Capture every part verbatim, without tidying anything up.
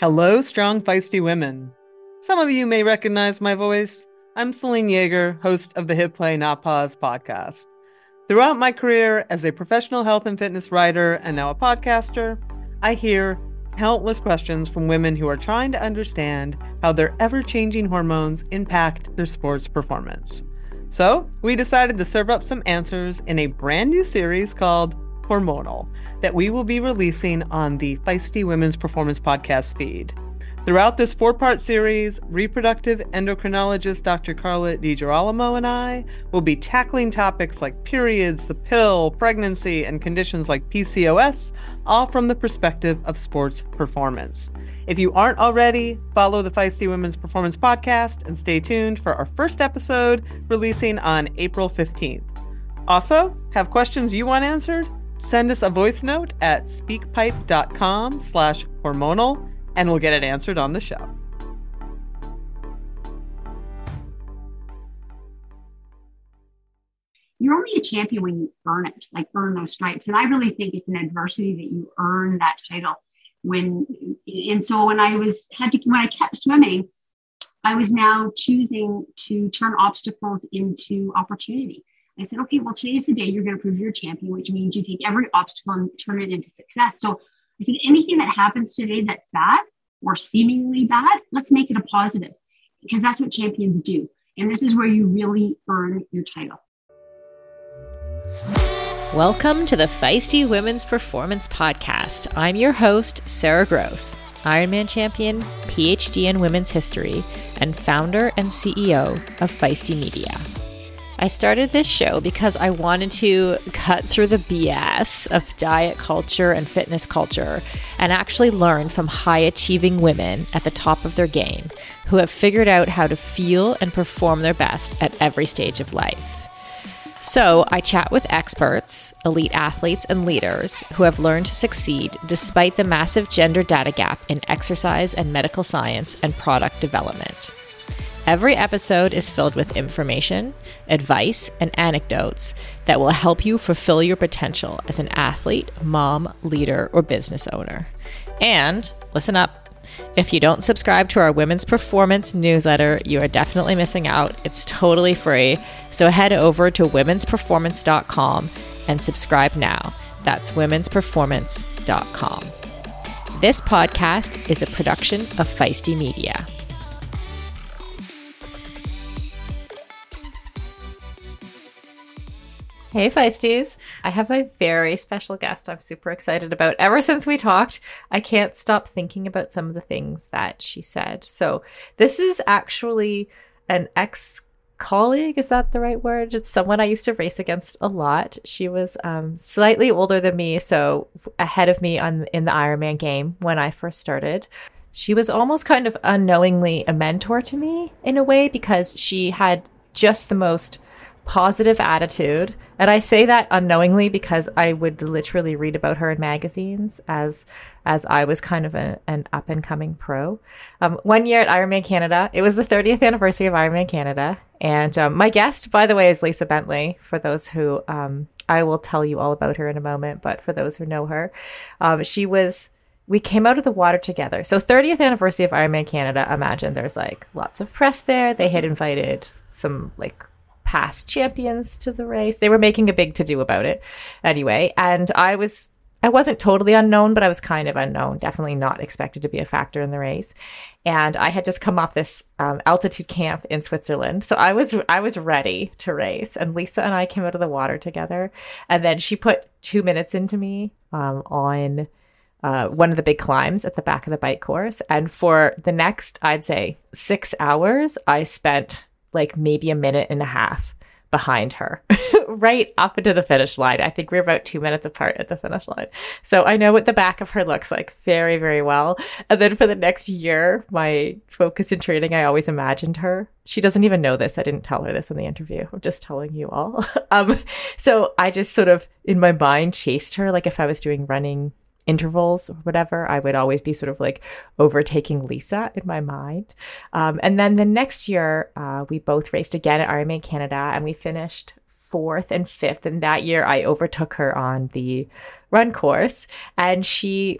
Hello, strong, feisty women. Some of you may recognize my voice. I'm Celine Yeager, host of the Hit Play Not Pause podcast. Throughout my career as a professional health and fitness writer and now a podcaster, I hear countless questions from women who are trying to understand how their ever-changing hormones impact their sports performance. So we decided to serve up some answers in a brand new series called Hormonal that we will be releasing on the Feisty Women's Performance podcast feed. Throughout this four-part series, reproductive endocrinologist Doctor Carla DiGirolamo and I will be tackling topics like periods, the pill, pregnancy, and conditions like P C O S, all from the perspective of sports performance. If you aren't already, follow the Feisty Women's Performance podcast and stay tuned for our first episode releasing on April fifteenth. Also, have questions you want answered? Send us a voice note at speakpipe.com slash hormonal and we'll get it answered on the show. You're only a champion when you earn it, like earn those stripes. And I really think it's an adversity that you earn that title. When, and so when I was, had to, when I kept swimming, I was now choosing to turn obstacles into opportunity. I said, okay, well, today's the day you're going to prove you're a champion, which means you take every obstacle and turn it into success. So I said, anything that happens today that's bad or seemingly bad, let's make it a positive, because that's what champions do. And this is where you really earn your title. Welcome to the Feisty Women's Performance Podcast. I'm your host, Sarah Gross, Ironman champion, P H D in women's history, and founder and C E O of Feisty Media. I started this show because I wanted to cut through the B S of diet culture and fitness culture and actually learn from high-achieving women at the top of their game who have figured out how to feel and perform their best at every stage of life. So I chat with experts, elite athletes, and leaders who have learned to succeed despite the massive gender data gap in exercise and medical science and product development. Every episode is filled with information, advice, and anecdotes that will help you fulfill your potential as an athlete, mom, leader, or business owner. And listen up, if you don't subscribe to our Women's Performance newsletter, you are definitely missing out. It's totally free. So head over to womens performance dot com and subscribe now. That's womens performance dot com. This podcast is a production of Feisty Media. Hey Feisties, I have a very special guest I'm super excited about. Ever since we talked, I can't stop thinking about some of the things that she said. So this is actually an ex-colleague, is that the right word? It's someone I used to race against a lot. She was um, slightly older than me, so ahead of me on in the Ironman game when I first started. She was almost kind of unknowingly a mentor to me in a way because she had just the most positive attitude. And I say that unknowingly because I would literally read about her in magazines as as I was kind of a, an up and coming pro. Um, one year at Ironman Canada, it was the thirtieth anniversary of Ironman Canada. And um, my guest, by the way, is Lisa Bentley. For those who, um, I will tell you all about her in a moment, but for those who know her, um, she was, we came out of the water together. So thirtieth anniversary of Ironman Canada, imagine there's like lots of press there. They had invited some like past champions to the race. They were making a big to-do about it anyway. And I was, I wasn't totally unknown, but I was kind of unknown, definitely not expected to be a factor in the race. And I had just come off this um, altitude camp in Switzerland. So I was, I was ready to race. And Lisa and I came out of the water together. And then she put two minutes into me um, on uh, one of the big climbs at the back of the bike course. And for the next, I'd say six hours, I spent like maybe a minute and a half behind her, right up into the finish line. I think we're about two minutes apart at the finish line. So I know what the back of her looks like very, very well. And then for the next year, my focus in training, I always imagined her. She doesn't even know this. I didn't tell her this in the interview. I'm just telling you all. um, so I just sort of, in my mind, chased her. Like if I was doing running intervals or whatever, I would always be sort of like overtaking Lisa in my mind. Um, and then the next year, uh, we both raced again at Ironman Canada, and we finished fourth and fifth. And that year I overtook her on the run course, and she v-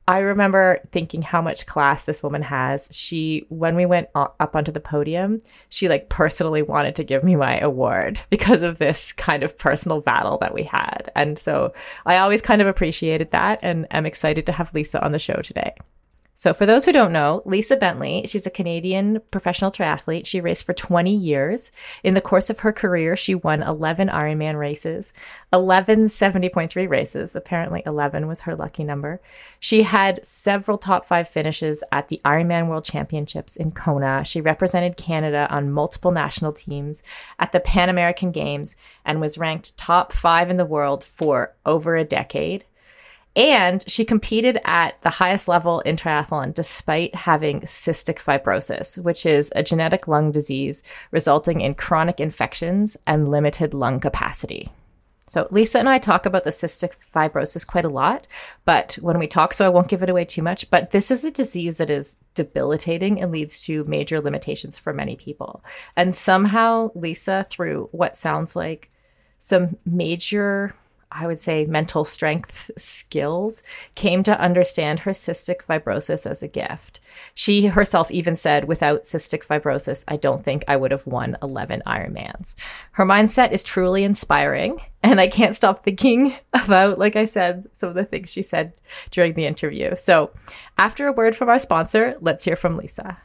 I remember thinking how much class this woman has. She, when we went up onto the podium, she like personally wanted to give me my award because of this kind of personal battle that we had. And so I always kind of appreciated that, and I'm excited to have Lisa on the show today. So for those who don't know, Lisa Bentley, she's a Canadian professional triathlete. She raced for twenty years. In the course of her career, she won eleven Ironman races, eleven seventy point three races. Apparently eleven was her lucky number. She had several top five finishes at the Ironman World Championships in Kona. She represented Canada on multiple national teams at the Pan American Games and was ranked top five in the world for over a decade. And she competed at the highest level in triathlon despite having cystic fibrosis, which is a genetic lung disease resulting in chronic infections and limited lung capacity. So Lisa and I talk about the cystic fibrosis quite a lot, but when we talk, so I won't give it away too much, but this is a disease that is debilitating and leads to major limitations for many people. And somehow Lisa, through what sounds like some major, I would say, mental strength skills, came to understand her cystic fibrosis as a gift. She herself even said, without cystic fibrosis, I don't think I would have won eleven Ironmans. Her mindset is truly inspiring, and I can't stop thinking about, like I said, some of the things she said during the interview. So after a word from our sponsor, let's hear from Lisa.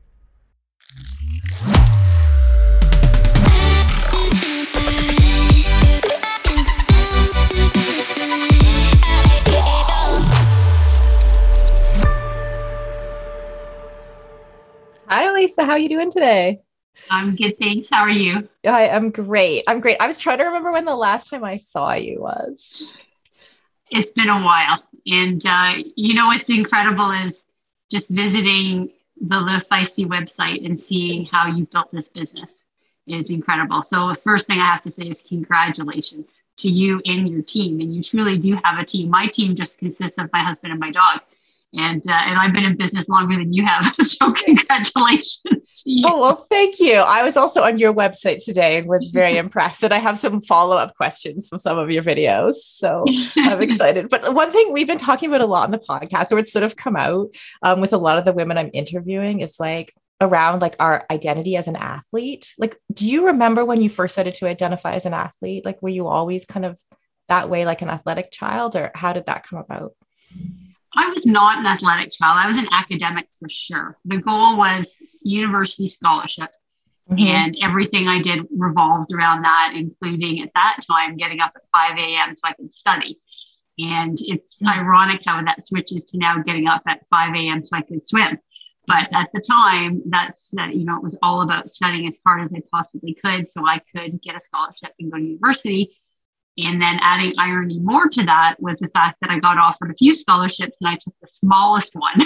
Hi, Lisa. How are you doing today? I'm good, thanks. How are you? I am great. I'm great. I was trying to remember when the last time I saw you was. It's been a while. And uh, you know what's incredible is just visiting the Live Feisty website and seeing how you built this business is incredible. So the first thing I have to say is congratulations to you and your team. And you truly do have a team. My team just consists of my husband and my dog. And uh, and I've been in business longer than you have. So congratulations to you. Oh, well, thank you. I was also on your website today and was very impressed. And I have some follow-up questions from some of your videos. So I'm excited. But one thing we've been talking about a lot on the podcast, or it's sort of come out um, with a lot of the women I'm interviewing, is like around like our identity as an athlete. Like, do you remember when you first started to identify as an athlete? Like, were you always kind of that way, like an athletic child, or how did that come about? I was not an athletic child. I was an academic for sure. The goal was university scholarship. Mm-hmm. And everything I did revolved around that, including at that time, getting up at five a.m. so I could study. And it's mm-hmm. ironic how that switches to now getting up at five a.m. so I could swim. But at the time, that's, that, you know, it was all about studying as hard as I possibly could so I could get a scholarship and go to university. And then adding irony more to that was the fact that I got offered a few scholarships and I took the smallest one.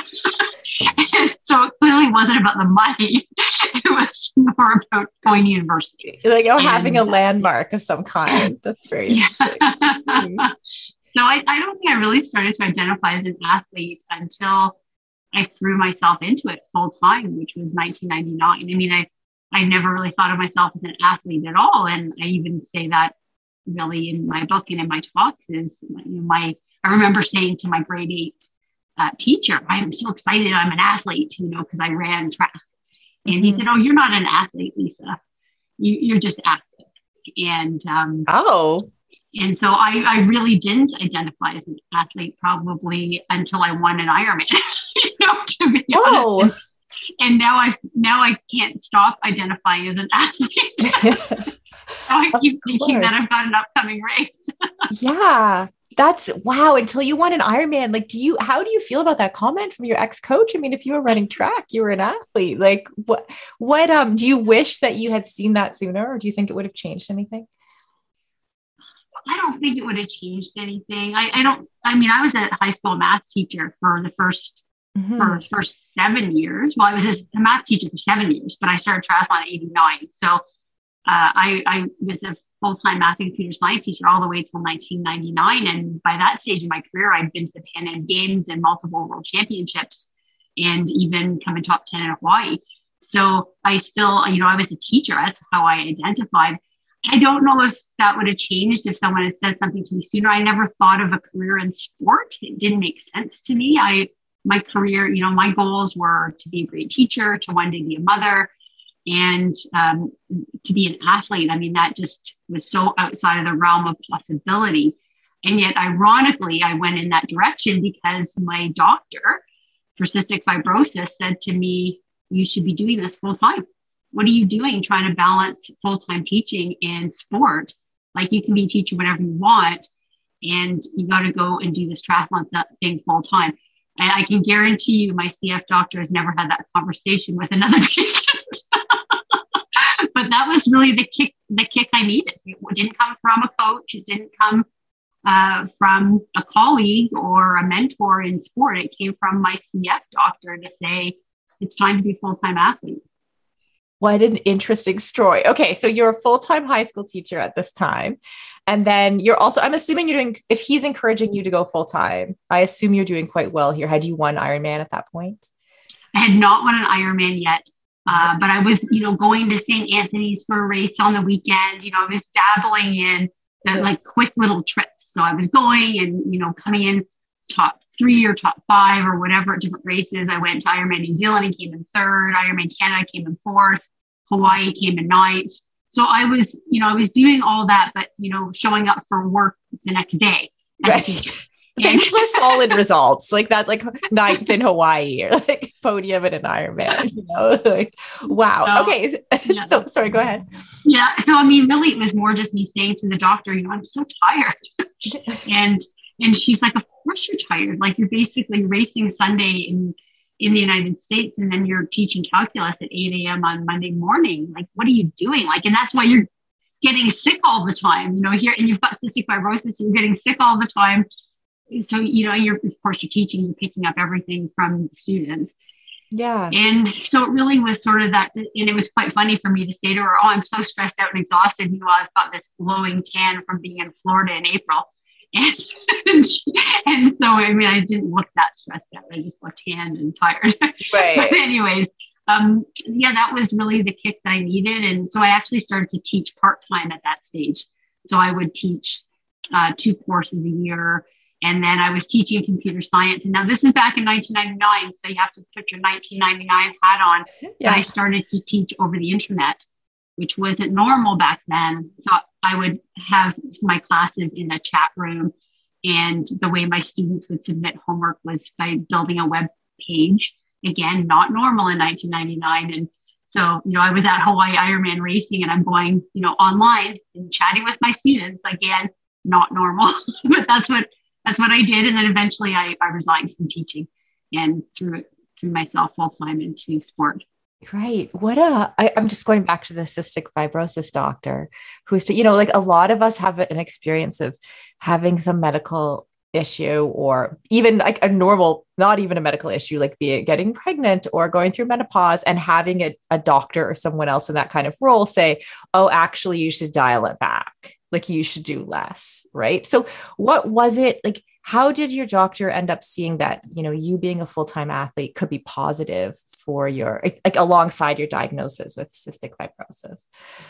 So it clearly wasn't about the money. It was more about going to university. Like, oh, and having a landmark of some kind. That's very interesting. Mm. So I, I don't think I really started to identify as an athlete until I threw myself into it full time, which was nineteen ninety-nine. I mean, I, I never really thought of myself as an athlete at all. And I even say that really in my book and in my talks is, you know, my, I remember saying to my grade eight uh, teacher, I am so excited I'm an athlete, you know, because I ran track. And mm-hmm. he said, oh, you're not an athlete, Lisa. You, you're just active. And, um, oh, and so I, I really didn't identify as an athlete probably until I won an Ironman, you know, to be oh. honest. And now I, now I can't stop identifying as an athlete. So I keep thinking that I've got an upcoming race. Yeah, that's wow. Until you won an Ironman, like, do you, how do you feel about that comment from your ex-coach? I mean, if you were running track, you were an athlete. Like, what, what, um, do you wish that you had seen that sooner, or do you think it would have changed anything? I don't think it would have changed anything. I, I don't, I mean, I was a high school math teacher for the first, mm-hmm. for the first seven years. Well, I was a math teacher for seven years, but I started triathlon at eighty-nine. So Uh, I, I was a full-time math and computer science teacher all the way till nineteen ninety-nine. And by that stage in my career, I'd been to the Pan Am Games and multiple world championships and even come in top ten in Hawaii. So I still, you know, I was a teacher. That's how I identified. I don't know if that would have changed if someone had said something to me sooner. I never thought of a career in sport. It didn't make sense to me. I, my career, you know, my goals were to be a great teacher, to one day be a mother, and um, to be an athlete. I mean, that just was so outside of the realm of possibility. And yet, ironically, I went in that direction because my doctor for cystic fibrosis said to me, you should be doing this full time. What are you doing trying to balance full-time teaching and sport? Like, you can be a teacher whenever you want, and you got to go and do this triathlon thing full time. And I can guarantee you my C F doctor has never had that conversation with another patient. But that was really the kick, the kick I needed. It didn't come from a coach. It didn't come uh, from a colleague or a mentor in sport. It came from my C F doctor to say, it's time to be a full-time athlete. What an interesting story. Okay, so you're a full-time high school teacher at this time. And then you're also, I'm assuming you're doing, if he's encouraging you to go full-time, I assume you're doing quite well here. Had you won Ironman at that point? I had not won an Ironman yet, uh, but I was, you know, going to Saint Anthony's for a race on the weekend. You know, I was dabbling in the, like quick little trips. So I was going and, you know, coming in top three or top five or whatever at different races. I went to Ironman New Zealand and came in third. Ironman Canada came in fourth. Hawaii came in ninth. So I was, you know, I was doing all that, but, you know, showing up for work the next day. Right. These are solid results. Like that's like ninth in Hawaii or like podium in an Ironman, you know, like, wow. So, okay. Yeah. So sorry, go ahead. Yeah. So, I mean, really, it was more just me saying to the doctor, you know, I'm so tired. and, and she's like, of course you're tired. Like, you're basically racing Sunday in in the United States, and then you're teaching calculus at eight a.m. on Monday morning. Like, what are you doing? Like, and that's why you're getting sick all the time, you know, here, and you've got cystic fibrosis, so you're getting sick all the time. So, you know, you're, of course, you're teaching, you're picking up everything from students. Yeah. And so it really was sort of that, and it was quite funny for me to say to her, oh, I'm so stressed out and exhausted. Meanwhile, I've got this glowing tan from being in Florida in April. And, and, she, and so, I mean, I didn't look that stressed out. I just looked tanned and tired. Right. But anyways, um, yeah, that was really the kick that I needed. And so I actually started to teach part-time at that stage. So I would teach uh, two courses a year. And then I was teaching computer science. And now this is back in nineteen ninety-nine. So you have to put your nineteen ninety-nine hat on. Yeah. I started to teach over the internet, which wasn't normal back then. So I would have my classes in a chat room, and the way my students would submit homework was by building a web page. Again, not normal in nineteen ninety-nine. And so, you know, I was at Hawaii Ironman racing, and I'm going, you know, online and chatting with my students. Again, not normal, but that's what that's what I did. And then eventually I, I resigned from teaching and threw threw myself full time into sport. Right. What a, I, I'm just going back to the cystic fibrosis doctor who's, you know, like a lot of us have an experience of having some medical issue, or even like a normal, not even a medical issue, like be it getting pregnant or going through menopause, and having a, a doctor or someone else in that kind of role say, oh, actually you should dial it back. Like you should do less. Right. So what was it like? How did your doctor end up seeing that, you know, you being a full-time athlete could be positive for your, like alongside your diagnosis with cystic fibrosis?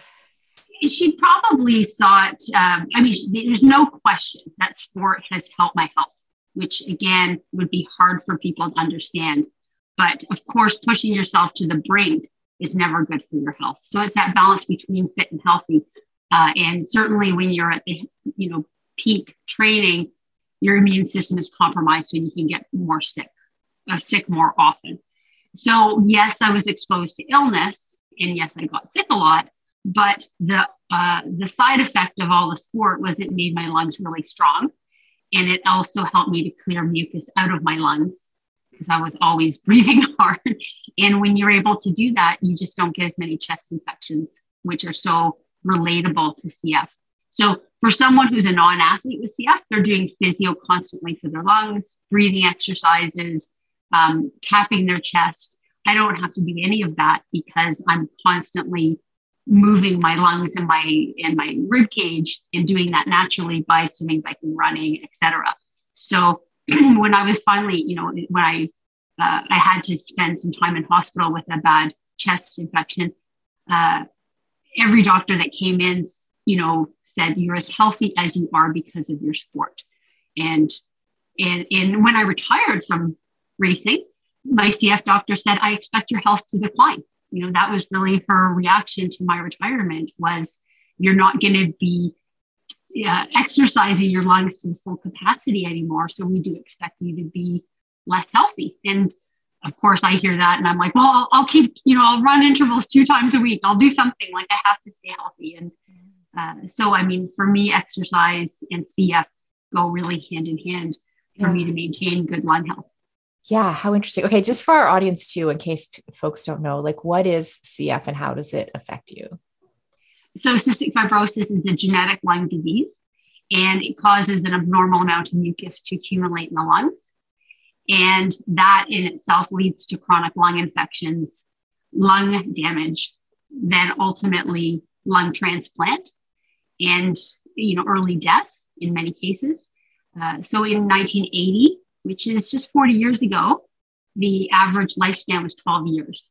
She probably thought, um, I mean, there's no question that sport has helped my health, which again would be hard for people to understand. But of course, pushing yourself to the brink is never good for your health. So it's that balance between fit and healthy. Uh, and certainly when you're at the, you know, peak training, your immune system is compromised, so you can get more sick, uh, sick more often. So yes, I was exposed to illness, and yes, I got sick a lot. But the uh, the side effect of all the sport was it made my lungs really strong, and it also helped me to clear mucus out of my lungs because I was always breathing hard. And when you're able to do that, you just don't get as many chest infections, which are so relatable to C F. So for someone who's a non-athlete with C F, they're doing physio constantly for their lungs, breathing exercises, um, tapping their chest. I don't have to do any of that because I'm constantly moving my lungs and my and my rib cage, and doing that naturally by swimming, biking, running, et cetera. So when I was finally, you know, when I uh, I had to spend some time in hospital with a bad chest infection, uh, every doctor that came in, you know, said you're as healthy as you are because of your sport. And and and when I retired from racing, my C F doctor said, I expect your health to decline. You know, that was really her reaction to my retirement was, you're not going to be uh, exercising your lungs to the full capacity anymore. So we do expect you to be less healthy. And of course I hear that and I'm like, well, I'll, I'll keep, you know, I'll run intervals two times a week. I'll do something, like I have to stay healthy. And uh, so, I mean, for me, exercise and C F go really hand in hand for yeah. me to maintain good lung health. Yeah. How interesting. Okay. Just for our audience too, in case p- folks don't know, like what is C F and how does it affect you? So cystic fibrosis is a genetic lung disease, and it causes an abnormal amount of mucus to accumulate in the lungs. And that in itself leads to chronic lung infections, lung damage, then ultimately lung transplant and, you know, early death in many cases. Uh, so in nineteen eighty, which is just forty years ago, the average lifespan was twelve years.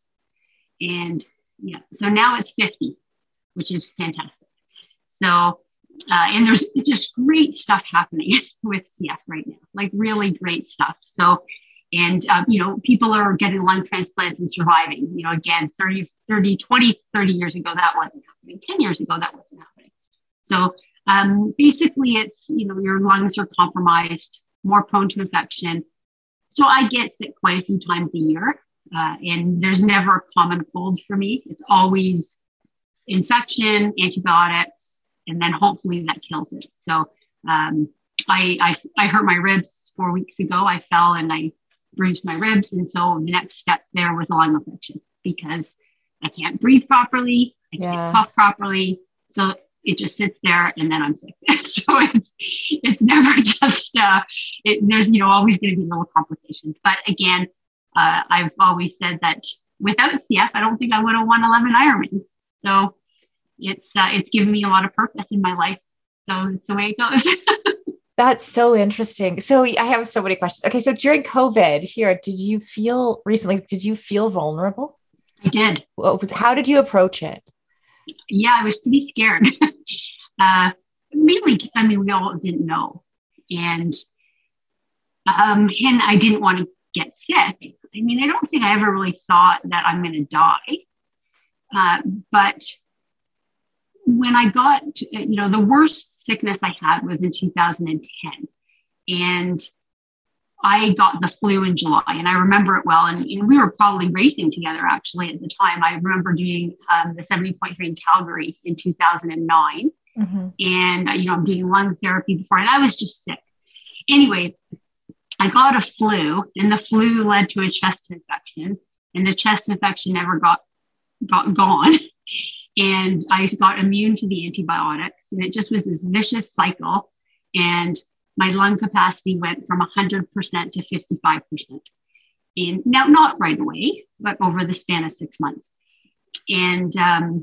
And yeah, so now it's fifty, which is fantastic. So, uh, and there's just great stuff happening with C F right now, like really great stuff. So, and, um, you know, people are getting lung transplants and surviving, you know, again, thirty, thirty, twenty, thirty years ago, that wasn't happening. ten years ago, that wasn't happening. So um, basically it's, you know, your lungs are compromised, more prone to infection. So I get sick quite a few times a year, uh, and there's never a common cold for me. It's always infection, antibiotics, and then hopefully that kills it. So um, I, I I hurt my ribs four weeks ago. I fell and I bruised my ribs. And so the next step there was a lung infection because I can't breathe properly. I can't yeah. cough properly. So it just sits there and then I'm sick. So it's, it's never just, uh, it, there's, you know, always going to be little complications. But again, uh, I've always said that without C F, I don't think I would have won eleven Ironmans. So it's, uh, it's given me a lot of purpose in my life. So it's the way it goes. That's so interesting. So I have so many questions. Okay. So during COVID here, did you feel recently, did you feel vulnerable? I did. How did you approach it? Yeah, I was pretty scared. uh, mainly, I mean, we all didn't know. And, um, and I didn't want to get sick. I mean, I don't think I ever really thought that I'm going to die. Uh, but when I got, you know, the worst sickness I had was in two thousand ten. And I got the flu in July, and I remember it well. And, and we were probably racing together actually at the time. I remember doing um, the seventy point three in Calgary in two thousand nine. Mm-hmm. And, uh, you know, I'm doing lung therapy before, and I was just sick. Anyway, I got a flu, and the flu led to a chest infection, and the chest infection never got, got gone. And I got immune to the antibiotics, and it just was this vicious cycle. And my lung capacity went from one hundred percent to fifty-five percent. And now, not right away, but over the span of six months. And um,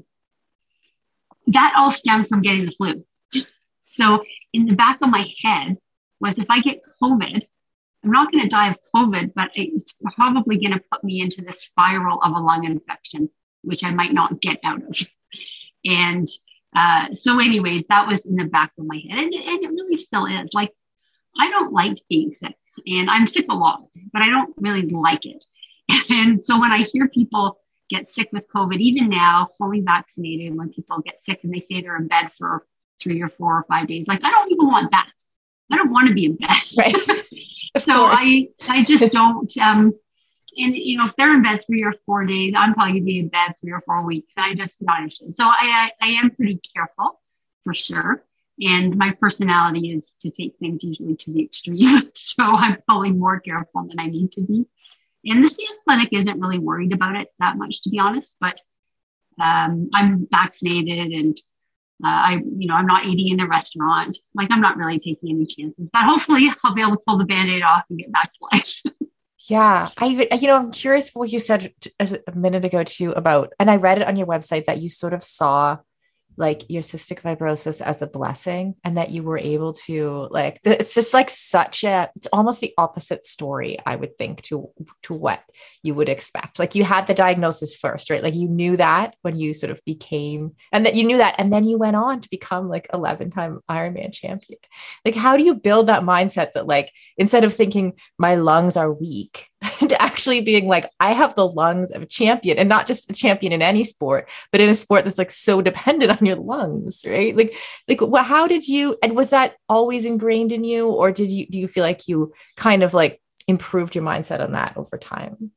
that all stemmed from getting the flu. So in the back of my head was, if I get COVID, I'm not going to die of COVID, but it's probably going to put me into the spiral of a lung infection, which I might not get out of. And uh, so anyways, that was in the back of my head. And, and it really still is. Like, I don't like being sick, and I'm sick a lot, but I don't really like it. And so when I hear people get sick with COVID, even now, fully vaccinated, when people get sick and they say they're in bed for three or four or five days, like, I don't even want that. I don't want to be in bed. Right. So I, I just don't, um, and, you know, if they're in bed three or four days, I'm probably going to be in bed three or four weeks. I just not interested. So I, I, I am pretty careful for sure. And my personality is to take things usually to the extreme. So I'm probably more careful than I need to be. And the C F clinic isn't really worried about it that much, to be honest, but um, I'm vaccinated, and uh, I, you know, I'm not eating in the restaurant. Like, I'm not really taking any chances, but hopefully I'll be able to pull the Band-Aid off and get back to life. Yeah. I, you know, I'm curious what you said a minute ago too about, and I read it on your website that you sort of saw like your cystic fibrosis as a blessing, and that you were able to, like, it's just like such a, it's almost the opposite story, I would think, to, to what you would expect. Like, you had the diagnosis first, right? Like, you knew that when you sort of became, and that you knew that, and then you went on to become like eleven time Ironman champion. Like, how do you build that mindset that, like, instead of thinking my lungs are weak, to actually being like, I have the lungs of a champion, and not just a champion in any sport, but in a sport that's like so dependent on your lungs, right? Like, like, well, how did you, and was that always ingrained in you, or did you, do you feel like you kind of like improved your mindset on that over time?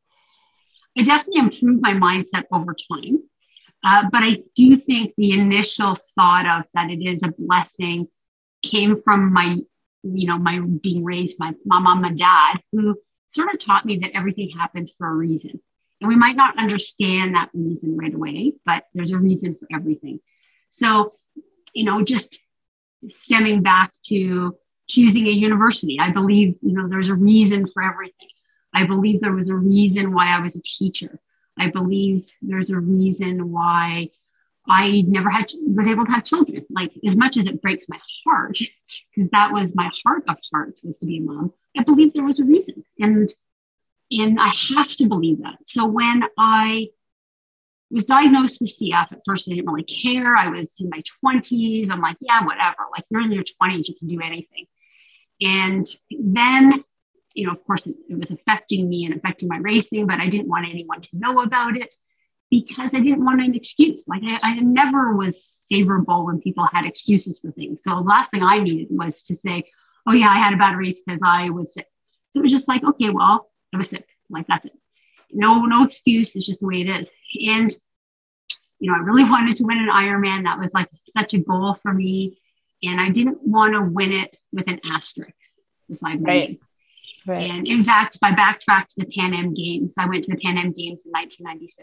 I definitely improved my mindset over time. Uh, but I do think the initial thought of that it is a blessing came from my, you know, my being raised by my mom and dad, who sort of taught me that everything happens for a reason. And we might not understand that reason right away, but there's a reason for everything. So, you know, just stemming back to choosing a university, I believe, you know, there's a reason for everything. I believe there was a reason why I was a teacher. I believe there's a reason why I never had was able to have children. Like, as much as it breaks my heart, because that was my heart of hearts, was to be a mom, I believe there was a reason. And, and I have to believe that. So when I was diagnosed with C F, at first I didn't really care. I was in my twenties. I'm like, yeah, whatever. Like, you're in your twenties, you can do anything. And then, you know, of course, it, it was affecting me and affecting my racing, but I didn't want anyone to know about it because I didn't want an excuse. Like, I, I never was favorable when people had excuses for things. So the last thing I needed was to say, oh yeah, I had a bad race because I was sick. So it was just like, okay, well, I was sick. Like, that's it. No, no excuse. It's just the way it is. And, you know, I really wanted to win an Ironman. That was like such a goal for me. And I didn't want to win it with an asterisk beside my name. Right. And in fact, if I backtrack to the Pan Am Games, I went to the Pan Am Games in nineteen ninety-six.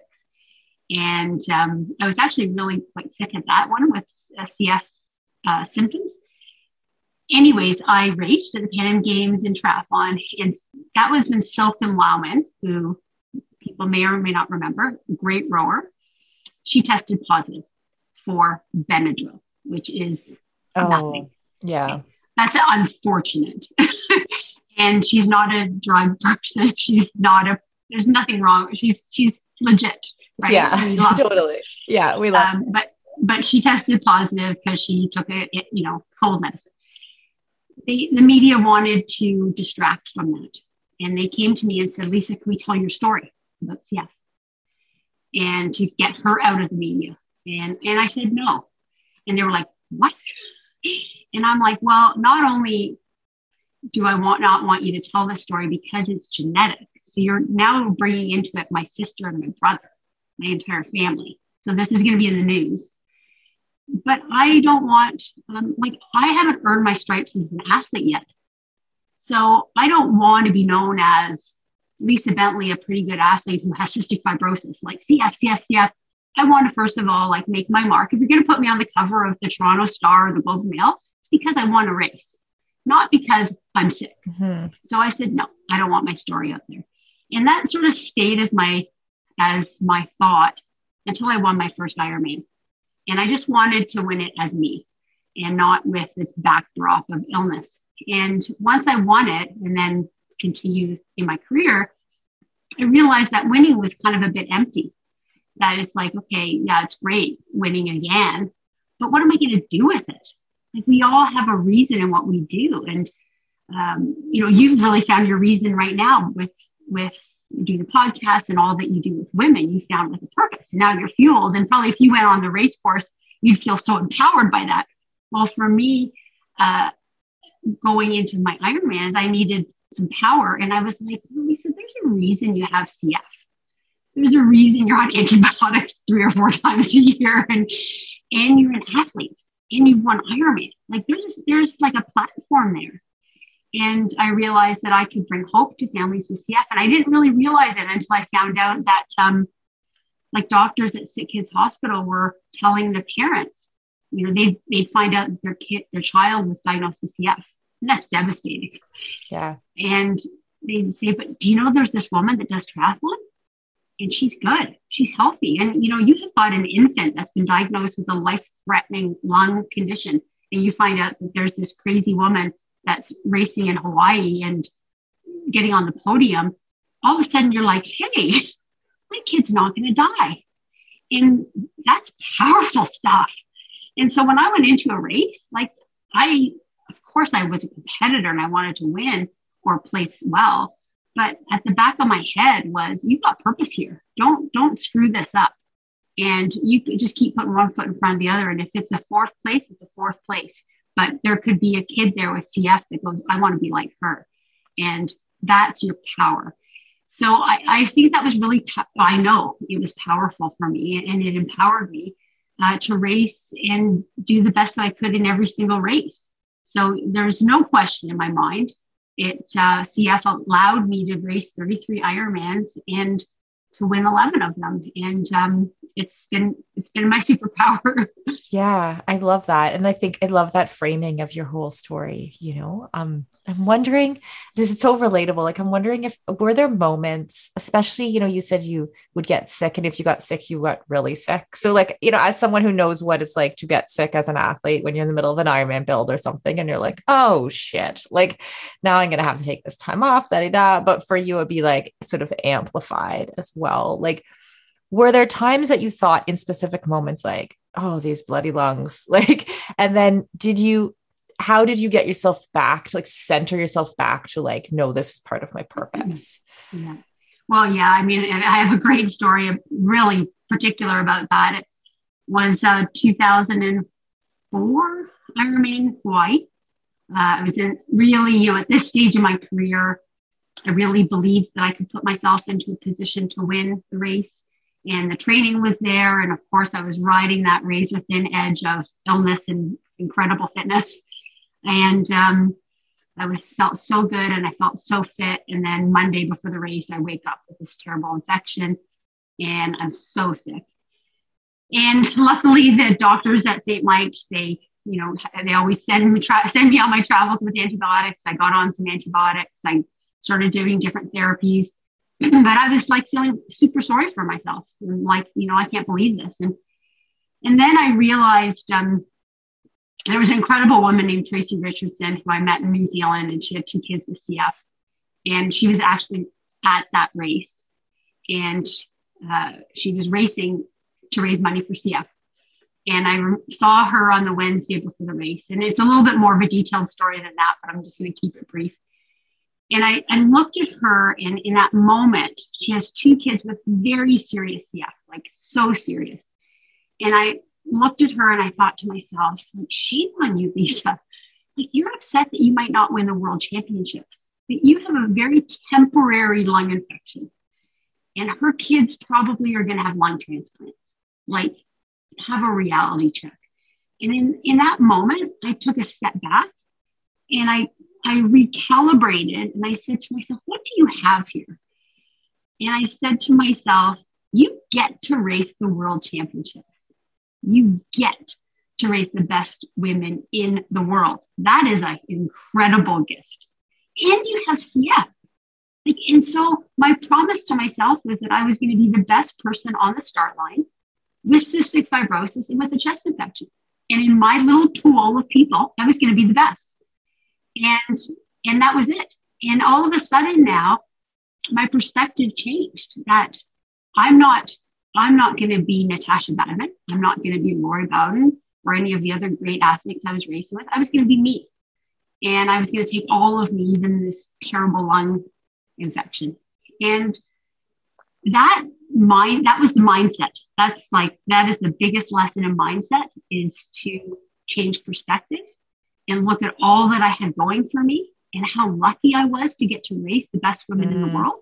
And um, I was actually really quite sick at that one with uh, C F uh, symptoms. Anyways, I raced at the Pan Am Games in triathlon. And that was when Silken Laumann, who people may or may not remember, a great rower, she tested positive for Benadryl, which is oh, nothing. Yeah. That's unfortunate. And she's not a drug person. She's not a, there's nothing wrong. She's, she's legit. Right? Yeah, totally. Her. Yeah. We love um, but, but she tested positive because she took a, it, you know, cold medicine. They, the media wanted to distract from that. And they came to me and said, Lisa, can we tell your story about C F? And to get her out of the media. And, and I said, no. And they were like, what? And I'm like, well, not only do I want not want you to tell this story because it's genetic. So you're now bringing into it my sister and my brother, my entire family. So this is going to be in the news. But I don't want, um, like, I haven't earned my stripes as an athlete yet. So I don't want to be known as Lisa Bentley, a pretty good athlete who has cystic fibrosis, like C F, C F, C F. I want to, first of all, like, make my mark. If you're going to put me on the cover of the Toronto Star or the Globe and Mail, it's because I want to race, not because I'm sick. Mm-hmm. So I said, no, I don't want my story out there. And that sort of stayed as my, as my thought until I won my first Ironman. And I just wanted to win it as me and not with this backdrop of illness. And once I won it and then continued in my career, I realized that winning was kind of a bit empty. That it's like, okay, yeah, it's great winning again, but what am I going to do with it? Like, we all have a reason in what we do. And, um, you know, you've really found your reason right now with, with doing the podcast and all that you do with women. You found like a purpose, and now you're fueled. And probably if you went on the race course, you'd feel so empowered by that. Well, for me, uh, going into my Ironmans, I needed some power. And I was like, Lisa, there's a reason you have C F. There's a reason you're on antibiotics three or four times a year, and, and you're an athlete, and you've won Ironman. Like, there's, there's like a platform there. And I realized that I could bring hope to families with C F. And I didn't really realize it until I found out that, um, like, doctors at Sick Kids Hospital were telling the parents, you know, they'd, they'd find out that their kid, their child was diagnosed with C F. And that's devastating. Yeah. And they'd say, but do you know there's this woman that does triathlon? And she's good. She's healthy. And, you know, you have got an infant that's been diagnosed with a life-threatening lung condition. And you find out that there's this crazy woman that's racing in Hawaii and getting on the podium. All of a sudden you're like, hey, my kid's not going to die. And that's powerful stuff. And so when I went into a race, like, I, of course I was a competitor and I wanted to win or place well. But at the back of my head was, you've got purpose here. Don't, don't screw this up. And you could just keep putting one foot in front of the other. And if it's a fourth place, it's a fourth place. But there could be a kid there with C F that goes, I want to be like her. And that's your power. So I, I think that was really, I know it was powerful for me, and it empowered me uh, to race and do the best that I could in every single race. So there's no question in my mind. It uh, C F allowed me to race thirty-three Ironmans and to win eleven of them. And um, it's been, it's been my superpower. Yeah, I love that. And I think I love that framing of your whole story. You know, um, I'm wondering, this is so relatable. Like, I'm wondering if, were there moments, especially, you know, you said you would get sick, and if you got sick, you got really sick. So like, you know, as someone who knows what it's like to get sick as an athlete, when you're in the middle of an Ironman build or something, and you're like, oh shit, like now I'm going to have to take this time off, da, da, da. But for you, it'd be like sort of amplified as well. Like, were there times that you thought in specific moments, like, oh, these bloody lungs, like, and then did you, how did you get yourself back to like center yourself back to like, no, this is part of my purpose? Yeah. Well, yeah, I mean, I have a great story, really particular about that. It was uh, two thousand four Ironman Hawaii. Uh, I was in really, you know, at this stage of my career, I really believed that I could put myself into a position to win the race. And the training was there. And of course, I was riding that razor thin edge of illness and incredible fitness. And um, I was felt so good, and I felt so fit. And then Monday before the race, I wake up with this terrible infection, and I'm so sick. And luckily, the doctors at Saint Mike's, they, you know, they always send me tra- send me on my travels with antibiotics. I got on some antibiotics. I started doing different therapies. But I was like feeling super sorry for myself. And like, you know, I can't believe this. And and then I realized um, there was an incredible woman named Tracy Richardson who I met in New Zealand, and she had two kids with C F. And she was actually at that race. And uh, she was racing to raise money for C F. And I re- saw her on the Wednesday before the race. And it's a little bit more of a detailed story than that, but I'm just going to keep it brief. And I, I looked at her, and in that moment, she has two kids with very serious C F, like so serious. And I looked at her and I thought to myself, like, shame on you, Lisa. Like, you're upset that you might not win the world championships, that you have a very temporary lung infection. And her kids probably are going to have lung transplants. Like, have a reality check. And in, in that moment, I took a step back, and I I recalibrated, and I said to myself, what do you have here? And I said to myself, you get to race the world championships. You get to race the best women in the world. That is an incredible gift. And you have C F. Like, and so my promise to myself was that I was going to be the best person on the start line with cystic fibrosis and with a chest infection. And in my little pool of people, I was going to be the best. And, and that was it. And all of a sudden now, my perspective changed, that I'm not, I'm not going to be Natasha Badman. I'm not going to be Lori Bowden or any of the other great athletes I was racing with. I was going to be me. And I was going to take all of me, even this terrible lung infection. And that mind, that was the mindset. That's like, that is the biggest lesson in mindset, is to change perspective and look at all that I had going for me and how lucky I was to get to race the best women mm. in the world.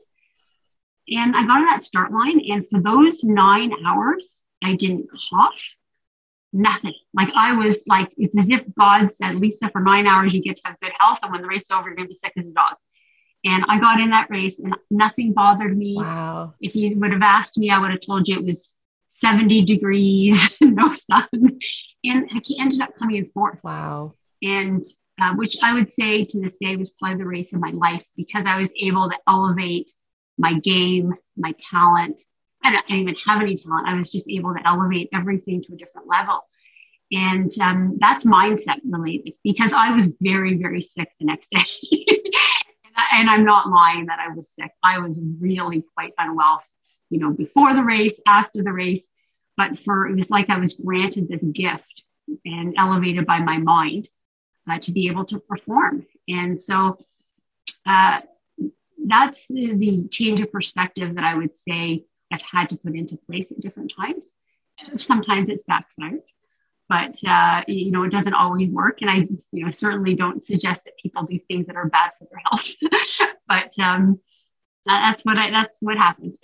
And I got on that start line, and for those nine hours, I didn't cough, nothing. Like, I was like, it's as if God said, Lisa, for nine hours, you get to have good health. And when the race is over, you're going to be sick as a dog. And I got in that race, and nothing bothered me. Wow. If you would have asked me, I would have told you it was seventy degrees, no sun. And I ended up coming in fourth. Wow. And uh, which I would say to this day was probably the race of my life, because I was able to elevate my game, my talent. I don't, I didn't even have any talent. I was just able to elevate everything to a different level. And um, that's mindset related, because I was very, very sick the next day. and, I, and I'm not lying that I was sick. I was really quite unwell, you know, before the race, after the race. But for, it was like I was granted this gift and elevated by my mind uh, to be able to perform. And so uh, that's the, the change of perspective that I would say I've had to put into place at different times. Sometimes it's backfired, but uh, you know, it doesn't always work. And I, you know, certainly don't suggest that people do things that are bad for their health. But um, that's what I, that's what happened.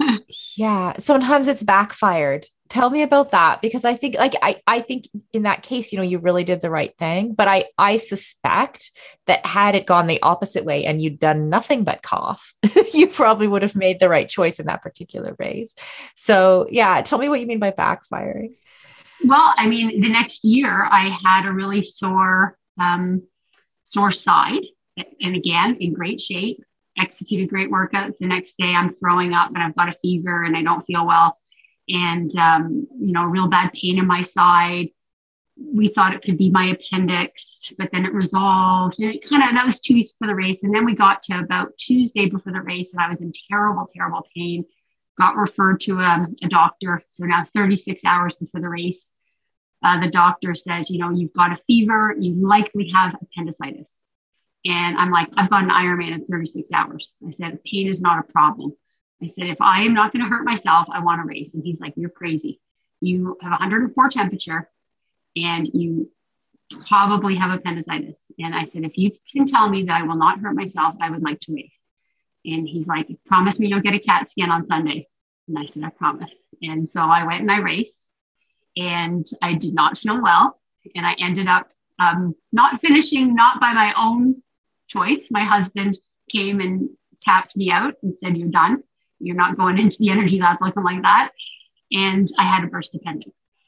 Yeah. Sometimes it's backfired. Tell me about that, because I think like, I, I think in that case, you know, you really did the right thing, but I, I suspect that had it gone the opposite way and you'd done nothing but cough, you probably would have made the right choice in that particular race. So yeah, tell me what you mean by backfiring. Well, I mean, the next year I had a really sore, um, sore side, and again, in great shape, executed great workouts. The next day I'm throwing up and I've got a fever and I don't feel well. And, um, you know, real bad pain in my side. We thought it could be my appendix, but then it resolved. And it kind of, that was two weeks before the race. And then we got to about Tuesday before the race and I was in terrible, terrible pain, got referred to a, a doctor. So now thirty-six hours before the race, uh, the doctor says, you know, you've got a fever, you likely have appendicitis. And I'm like, I've got an Ironman in thirty-six hours. I said, pain is not a problem. I said, if I am not going to hurt myself, I want to race. And he's like, you're crazy. You have one hundred four temperature and you probably have appendicitis. And I said, if you can tell me that I will not hurt myself, I would like to race. And he's like, promise me you'll get a CAT scan on Sunday. And I said, I promise. And so I went and I raced and I did not feel well. And I ended up um, not finishing, not by my own choice. My husband came and tapped me out and said, you're done. You're not going into the energy lab looking like that. And I had a burst appendix.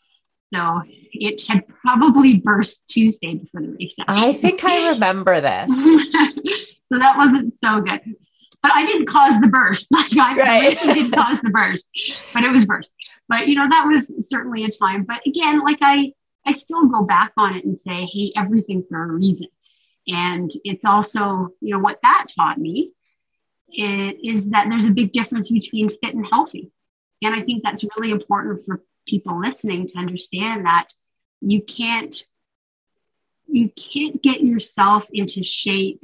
So it had probably burst Tuesday before the race. Actually. I think I remember this. So that wasn't so good. But I didn't cause the burst. Like I right. didn't cause the burst, but it was burst. But, you know, that was certainly a time. But again, like I, I still go back on it and say, hey, everything for a reason. And it's also, you know, what that taught me is, is that there's a big difference between fit and healthy. And I think that's really important for people listening to understand that you can't, you can't get yourself into shape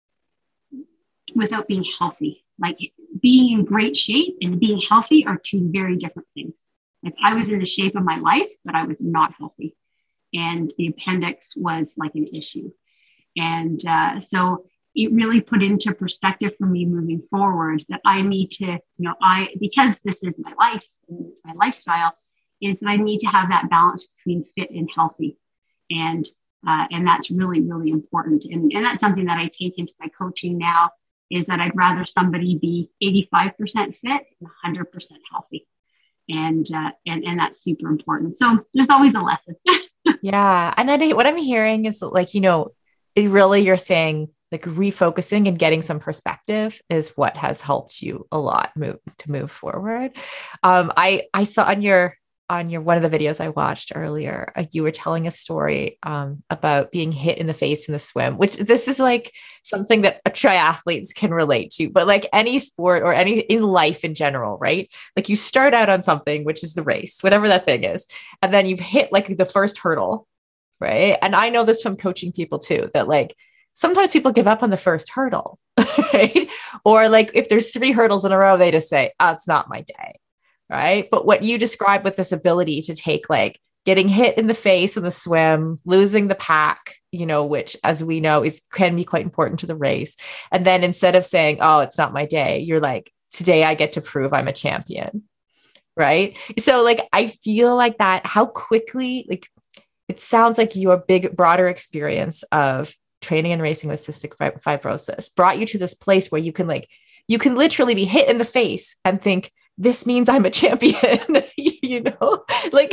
without being healthy. Like being in great shape and being healthy are two very different things. Like I was in the shape of my life, but I was not healthy. And the appendix was like an issue. And uh, so it really put into perspective for me moving forward that I need to, you know, I, because this is my life, and my lifestyle, is that I need to have that balance between fit and healthy. And, uh, and that's really, really important. And, and that's something that I take into my coaching now, is that I'd rather somebody be eighty-five percent fit and one hundred percent healthy. And, uh, and, and that's super important. So there's always a lesson. Yeah. And then what I'm hearing is like, you know, it really, you're saying like refocusing and getting some perspective is what has helped you a lot move to move forward. Um, I, I saw on your, on your, one of the videos I watched earlier, uh, you were telling a story um, about being hit in the face in the swim, which this is like something that triathletes can relate to, but like any sport or any in life in general, right? Like you start out on something, which is the race, whatever that thing is. And then you've hit like the first hurdle, right? And I know this from coaching people too, that like, sometimes people give up on the first hurdle, right? Or like if there's three hurdles in a row, they just say, oh, it's not my day. Right. But what you described with this ability to take like getting hit in the face in the swim, losing the pack, you know, which as we know is can be quite important to the race. And then instead of saying, oh, it's not my day, you're like, today I get to prove I'm a champion. Right. So like, I feel like that, how quickly, like, it sounds like your big, broader experience of training and racing with cystic fibrosis brought you to this place where you can like, you can literally be hit in the face and think, this means I'm a champion, you know, like,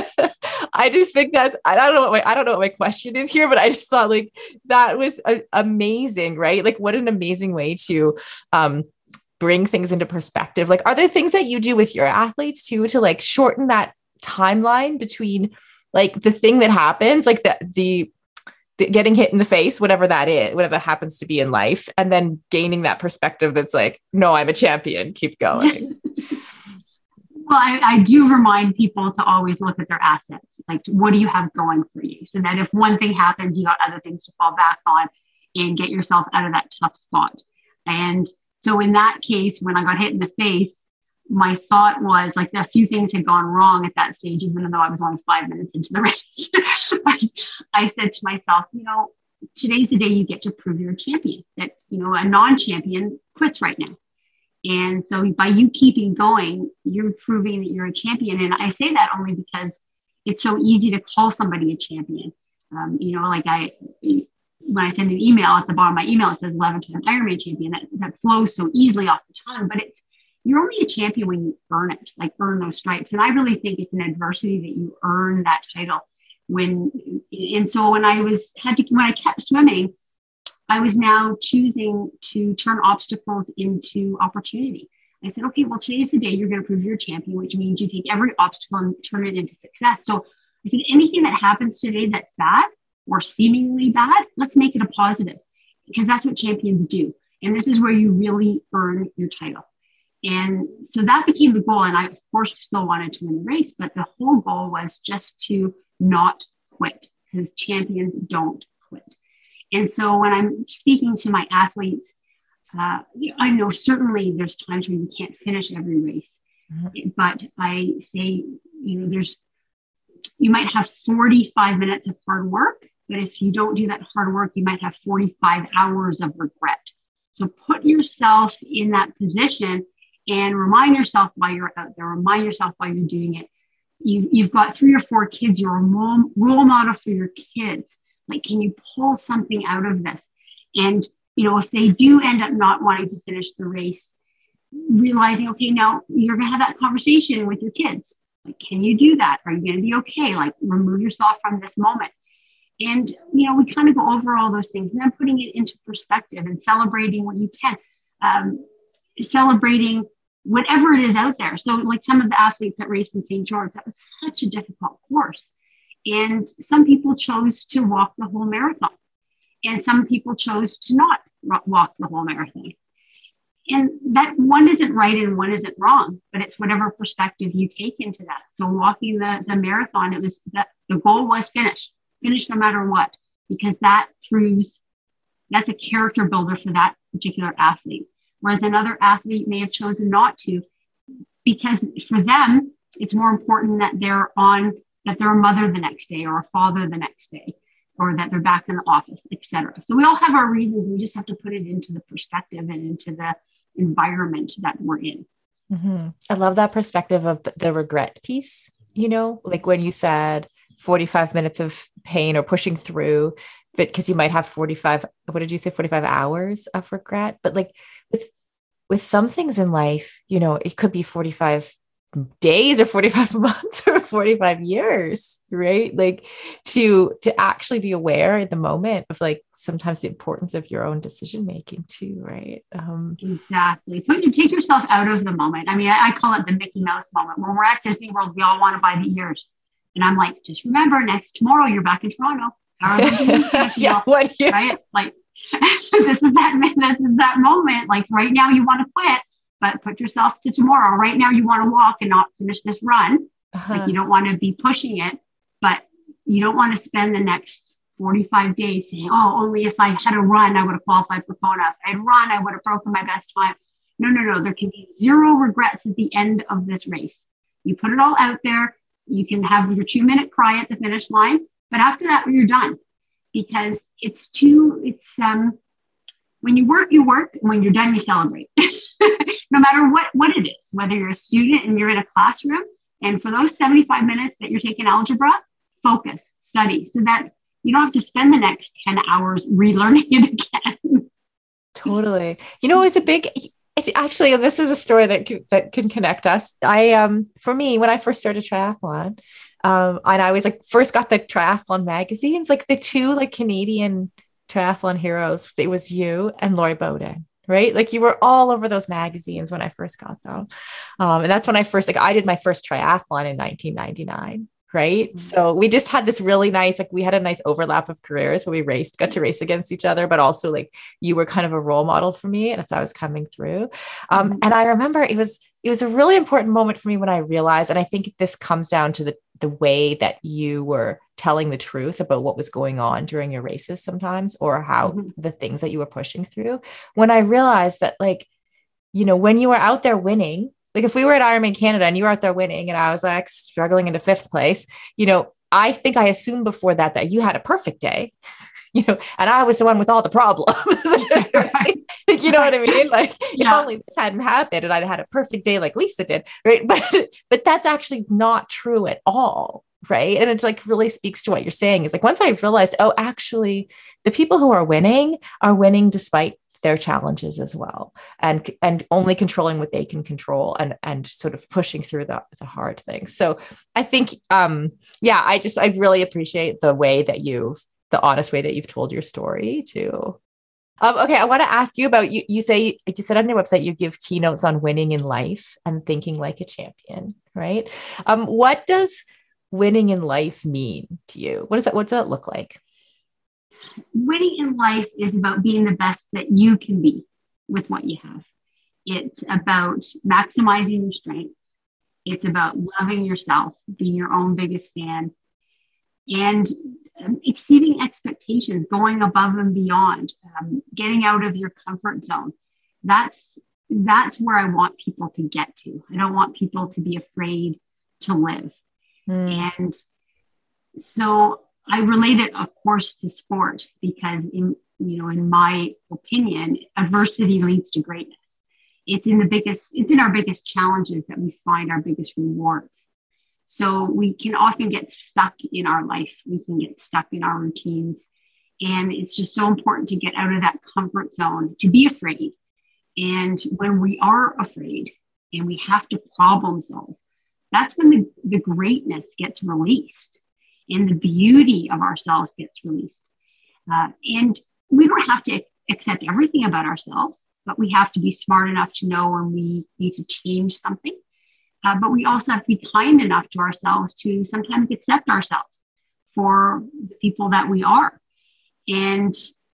I just think that's, I don't know what my, I don't know what my question is here, but I just thought like, that was a, amazing, right? Like what an amazing way to, um, bring things into perspective. Like, are there things that you do with your athletes too, to like shorten that timeline between like the thing that happens, like the, the, getting hit in the face, whatever that is, whatever that happens to be in life, and then gaining that perspective that's like, no, I'm a champion, keep going. Well, I, I do remind people to always look at their assets. Like, what do you have going for you? So that if one thing happens, you got other things to fall back on and get yourself out of that tough spot. And So in that case, when I got hit in the face, my thought was like a few things had gone wrong at that stage, even though I was only five minutes into the race. But I said to myself, you know, today's the day you get to prove you're a champion, that, you know, a non-champion quits right now. And so by you keeping going, you're proving that you're a champion. And I say that only because it's so easy to call somebody a champion. Um, you know, like I, when I send an email at the bottom of my email, it says eleven-time Ironman champion. That, that flows so easily off the tongue, but it's, you're only a champion when you earn it, like earn those stripes. And I really think it's an adversity that you earn that title. When, and so when I was, had to, when I kept swimming, I was now choosing to turn obstacles into opportunity. I said, okay, well, today's the day you're going to prove you're a champion, which means you take every obstacle and turn it into success. So I said, anything that happens today that's bad or seemingly bad, let's make it a positive, because that's what champions do. And this is where you really earn your title. And so that became the goal. And I, of course, still wanted to win the race, but the whole goal was just to not quit, because champions don't quit. And so when I'm speaking to my athletes, uh, I know certainly there's times when you can't finish every race, mm-hmm. but I say, you know, there's, you might have forty-five minutes of hard work, but if you don't do that hard work, you might have forty-five hours of regret. So put yourself in that position and remind yourself why you're out there, remind yourself why you're doing it. You, you've got three or four kids, you're a role, role model for your kids. Like, can you pull something out of this? And, you know, if they do end up not wanting to finish the race, realizing, okay, now you're going to have that conversation with your kids. Like, can you do that? Are you going to be okay? Like, remove yourself from this moment. And, you know, we kind of go over all those things and then putting it into perspective and celebrating what you can, um, celebrating whatever it is out there. So like some of the athletes that raced in Saint George, that was such a difficult course. And some people chose to walk the whole marathon. And some people chose to not walk the whole marathon. And that one isn't right and one isn't wrong, but it's whatever perspective you take into that. So walking the, the marathon, it was that the goal was finish, finish no matter what, because that proves that's a character builder for that particular athlete. Whereas another athlete may have chosen not to, because for them, it's more important that they're on, that they're a mother the next day or a father the next day, or that they're back in the office, et cetera. So we all have our reasons. We just have to put it into the perspective and into the environment that we're in. Mm-hmm. I love that perspective of the regret piece, you know, like when you said forty-five minutes of pain or pushing through, but because you might have forty-five, what did you say, forty-five hours of regret? But like with, with some things in life, you know, it could be forty-five days or forty-five months or forty-five years, right? Like to, to actually be aware in the moment of like sometimes the importance of your own decision making too, right? Um, exactly. Put you take yourself out of the moment. I mean, I, I call it the Mickey Mouse moment. When we're at Disney World, we all want to buy the ears. And I'm like, just remember, next tomorrow you're back in Toronto. Yeah, what year? Right? Like this is that this is that moment. Like right now you want to quit, but put yourself to tomorrow. Right now you want to walk and not finish this run. Uh-huh. Like you don't want to be pushing it, but you don't want to spend the next forty-five days saying, oh, only if I had a run, I would have qualified for Kona. If I had run, I would have broken my best time. No, no, no. There can be zero regrets at the end of this race. You put it all out there. You can have your two minute cry at the finish line, but after that, you're done, because it's too, it's, um, when you work, you work, and when you're done, you celebrate. No matter what, what it is, whether you're a student and you're in a classroom, and for those seventy-five minutes that you're taking algebra, focus, study, so that you don't have to spend the next ten hours relearning it again. Totally. You know, it's a big, actually, this is a story that can, that can connect us. I, um, for me, when I first started triathlon, um, and I was like, first got the triathlon magazines, like the two like Canadian triathlon heroes, it was you and Lori Bowden, right? Like you were all over those magazines when I first got them. Um, and that's when I first, like I did my first triathlon in nineteen ninety-nine. Right. Mm-hmm. So we just had this really nice, like we had a nice overlap of careers where we raced, got to race against each other, but also like you were kind of a role model for me. And as I was coming through, um, mm-hmm. and I remember it was, it was a really important moment for me when I realized, and I think this comes down to the, the way that you were telling the truth about what was going on during your races sometimes, or how mm-hmm. the things that you were pushing through. When I realized that like, you know, when you are out there winning, like if we were at Ironman Canada and you were out there winning and I was like struggling into fifth place, you know, I think I assumed before that, that you had a perfect day, you know, and I was the one with all the problems. Right? You know what I mean? Like yeah. If only this hadn't happened and I'd had a perfect day like Lisa did. Right. But, but that's actually not true at all. Right. And it's like really speaks to what you're saying is like, once I realized, oh, actually the people who are winning are winning despite their challenges as well. And, and only controlling what they can control and, and sort of pushing through the, the hard things. So I think, um, yeah, I just, I really appreciate the way that you've, the honest way that you've told your story too. Um, okay. I want to ask you about, you, you say, you said on your website, you give keynotes on winning in life and thinking like a champion, right? Um, what does winning in life mean to you? What does that, what does that look like? Winning in life is about being the best that you can be with what you have. It's about maximizing your strengths. It's about loving yourself, being your own biggest fan, and um, exceeding expectations, going above and beyond, um, getting out of your comfort zone. That's that's where I want people to get to. I don't want people to be afraid to live. Mm. And so I relate it, of course, to sport because, in you know, in my opinion, adversity leads to greatness. It's in the biggest, it's in our biggest challenges that we find our biggest rewards. So we can often get stuck in our life. We can get stuck in our routines. And it's just so important to get out of that comfort zone, to be afraid. And when we are afraid and we have to problem solve, that's when the, the greatness gets released and the beauty of ourselves gets released. Uh, and we don't have to accept everything about ourselves, but we have to be smart enough to know when we need to change something. Uh, but we also have to be kind enough to ourselves to sometimes accept ourselves for the people that we are. And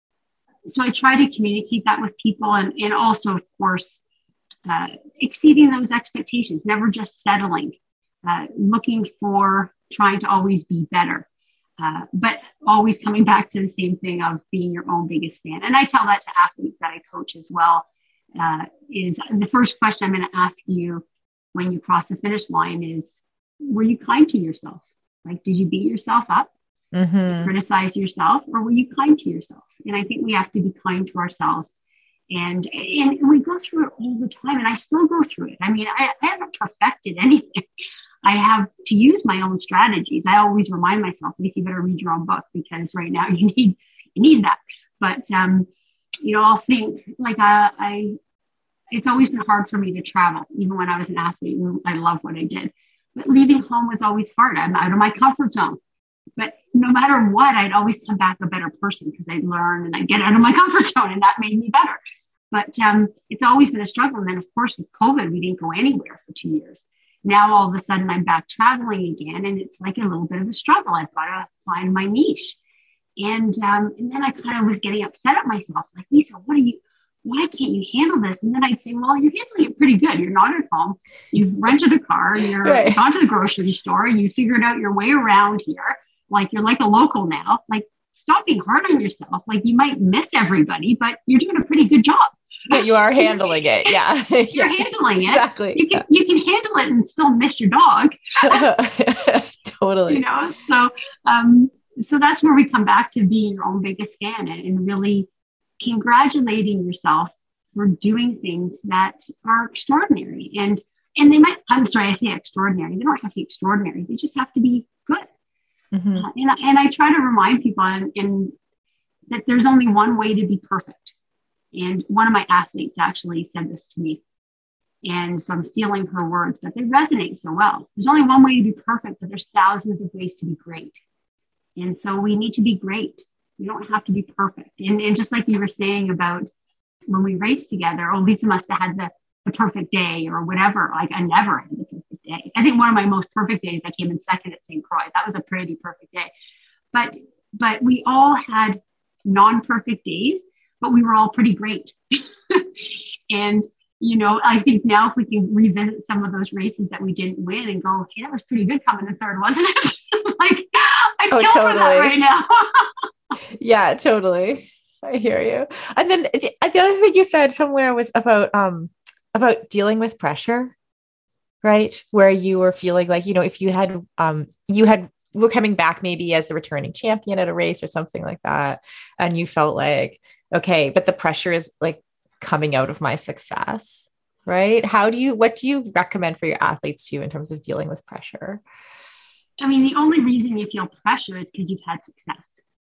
so I try to communicate that with people and, and also, of course, uh, exceeding those expectations, never just settling, uh, looking for trying to always be better, uh, but always coming back to the same thing of being your own biggest fan. And I tell that to athletes that I coach as well, uh, is the first question I'm going to ask you when you cross the finish line is, were you kind to yourself? Like, did you beat yourself up? Mm-hmm. Did you criticize yourself, or were you kind to yourself? And I think we have to be kind to ourselves. And, and we go through it all the time. And I still go through it. I mean, I, I haven't perfected anything. I have to use my own strategies. I always remind myself, Lisa, you better read your own book because right now you need, you need that. But, um, you know, I'll think like I, I, it's always been hard for me to travel. Even when I was an athlete, I love what I did, but leaving home was always hard. I'm out of my comfort zone, but no matter what, I'd always come back a better person because I'd learn and I'd get out of my comfort zone, and that made me better. But um, it's always been a struggle. And then of course, with COVID, we didn't go anywhere for two years. Now, all of a sudden I'm back traveling again, and it's like a little bit of a struggle. I've got to find my niche. And, um, and then I kind of was getting upset at myself. Like, Lisa, what are you, why can't you handle this? And then I'd say, well, you're handling it pretty good. You're not at home. You've rented a car. You're right. Gone to the grocery store. And you figured out your way around here. Like, you're like a local now. Like, stop being hard on yourself. Like, you might miss everybody, but you're doing a pretty good job. But you are handling it. Yeah. You're yeah. handling it. Exactly. You can, you can handle it and still miss your dog. Totally. You know, so, um, so that's where we come back to being your own biggest fan and, and really congratulating yourself for doing things that are extraordinary. And, and they might, I'm sorry, I say extraordinary. They don't have to be extraordinary. They just have to be good. Mm-hmm. Uh, and, and I try to remind people in, in that there's only one way to be perfect. And one of my athletes actually said this to me, and so I'm stealing her words, but they resonate so well. There's only one way to be perfect, but there's thousands of ways to be great. And so we need to be great. We don't have to be perfect. And, and just like you were saying about when we raced together, oh, Lisa must have had the, the perfect day or whatever. Like, I never had the perfect day. I think one of my most perfect days, I came in second at Saint Croix. That was a pretty perfect day. But, but we all had non-perfect days, but we were all pretty great. And, you know, I think now if we can revisit some of those races that we didn't win and go, okay, that was pretty good coming in third, wasn't it? Like, I oh, feel totally. for that right now. Yeah, totally. I hear you. And then the other thing you said somewhere was about, um, about dealing with pressure, right? Where you were feeling like, you know, if you had, um, you had, were coming back maybe as the returning champion at a race or something like that. And you felt like, okay, but the pressure is like coming out of my success, right? How do you, what do you recommend for your athletes too, in terms of dealing with pressure? I mean, the only reason you feel pressure is because you've had success.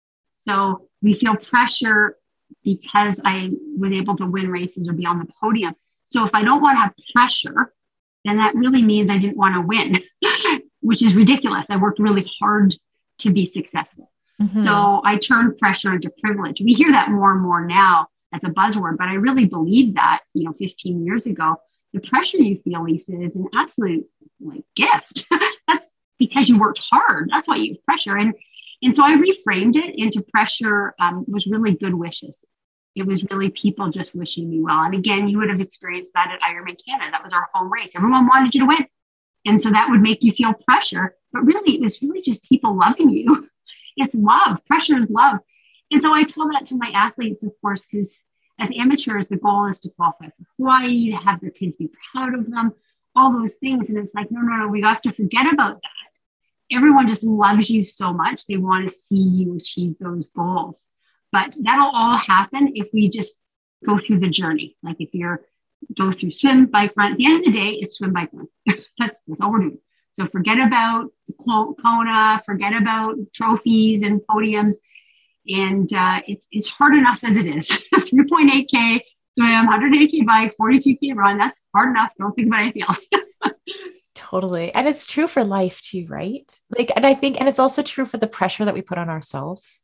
So we feel pressure because I was able to win races or be on the podium. So if I don't want to have pressure, then that really means I didn't want to win, which is ridiculous. I worked really hard to be successful. Mm-hmm. So I turned pressure into privilege. We hear that more and more now as a buzzword, but I really believe that, you know, fifteen years ago, the pressure you feel, Lisa, is an absolute like gift. That's because you worked hard. That's why you have pressure. And, and so I reframed it into pressure um, was really good wishes. It was really people just wishing me well. And again, you would have experienced that at Ironman Canada. That was our home race. Everyone wanted you to win. And so that would make you feel pressure. But really, it was really just people loving you. It's love. Pressure is love. And so I tell that to my athletes, of course, because as amateurs, the goal is to qualify for Hawaii, to have their kids be proud of them, all those things. And it's like, no, no, no, we have to forget about that. Everyone just loves you so much. They want to see you achieve those goals. But that'll all happen if we just go through the journey. Like if you're go through swim, bike, run, at the end of the day, it's swim, bike, run. that's, that's all we're doing. So forget about Kona, forget about trophies and podiums. And uh, it's it's hard enough as it is. three point eight K swim, one hundred eight K bike, forty-two K run. That's hard enough. Don't think about anything else. Totally. And it's true for life too, right? Like, and I think, and it's also true for the pressure that we put on ourselves.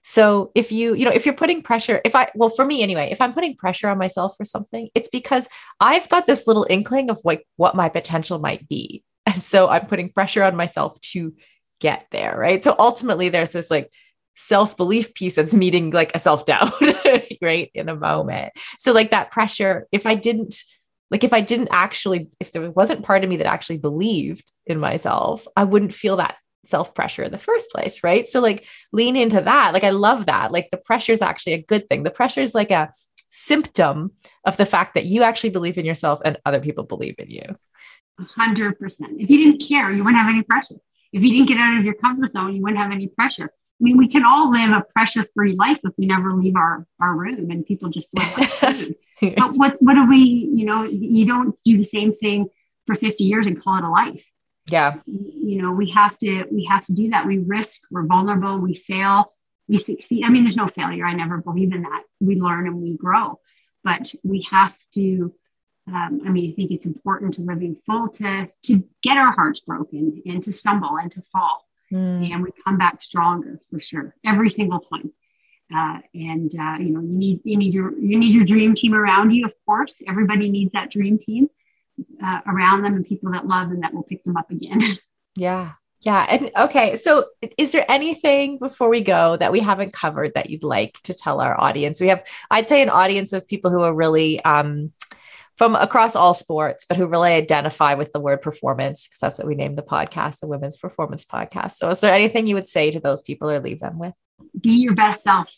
So if you, you know, if you're putting pressure, if I, well, for me anyway, if I'm putting pressure on myself for something, it's because I've got this little inkling of like what my potential might be. And so I'm putting pressure on myself to get there. Right. So ultimately there's this like self-belief piece that's meeting like a self-doubt, right, in a moment. So like that pressure, if I didn't, like if I didn't actually, if there wasn't part of me that actually believed in myself, I wouldn't feel that self-pressure in the first place, right? So like lean into that. Like I love that. Like the pressure is actually a good thing. The pressure is like a symptom of the fact that you actually believe in yourself and other people believe in you. A hundred percent. If you didn't care, you wouldn't have any pressure. If you didn't get out of your comfort zone, you wouldn't have any pressure. I mean, we can all live a pressure-free life if we never leave our, our room and people just live like food. But what, what do we, you know, you don't do the same thing for fifty years and call it a life. Yeah. You know, we have to, we have to do that. We risk, we're vulnerable, we fail, we succeed. I mean, there's no failure. I never believe in that. We learn and we grow, but we have to, um, I mean, I think it's important to live in full, to, to get our hearts broken and to stumble and to fall. Mm. And we come back stronger for sure, every single time. Uh, and, uh, you know, you need, you need your, you need your dream team around you. Of course, everybody needs that dream team uh, around them and people that love and that will pick them up again. Yeah. Yeah. And okay. So is there anything before we go that we haven't covered that you'd like to tell our audience? We have, I'd say, an audience of people who are really, um, from across all sports, but who really identify with the word performance, because that's what we named the podcast, the Women's Performance Podcast. So is there anything you would say to those people or leave them with? Be your best self.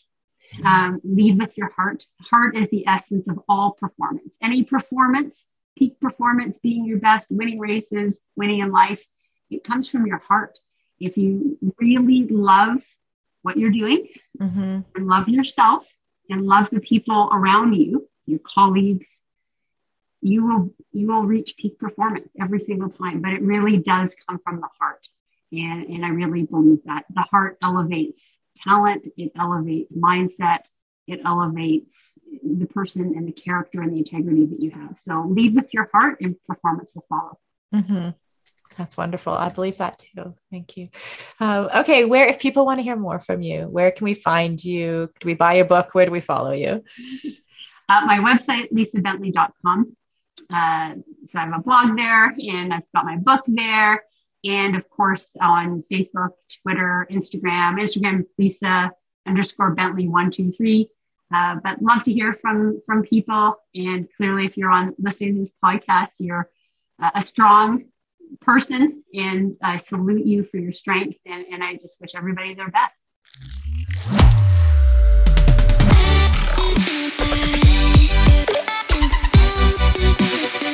Um, lead with your heart. Heart is the essence of all performance. Any performance, peak performance, being your best, winning races, winning in life, it comes from your heart. If you really love what you're doing mm-hmm. and love yourself and love the people around you, your colleagues, you will you will reach peak performance every single time. But it really does come from the heart. And, and I really believe that. The heart elevates talent, it elevates mindset, it elevates the person and the character and the integrity that you have. So lead with your heart and performance will follow. Mm-hmm. That's wonderful. I believe that too. Thank you. Um, okay. Where, if people want to hear more from you, where can we find you? Do we buy your book? Where do we follow you? Uh, my website, lisa bentley dot com. Uh, so I have a blog there and I've got my book there. And of course, on Facebook, Twitter, Instagram, Instagram is Lisa underscore Bentley one, two, three. Uh, but love to hear from, from people. And clearly, if you're on listening to this podcast, you're uh, a strong person and I salute you for your strength. And, and I just wish everybody their best. We'll be right back.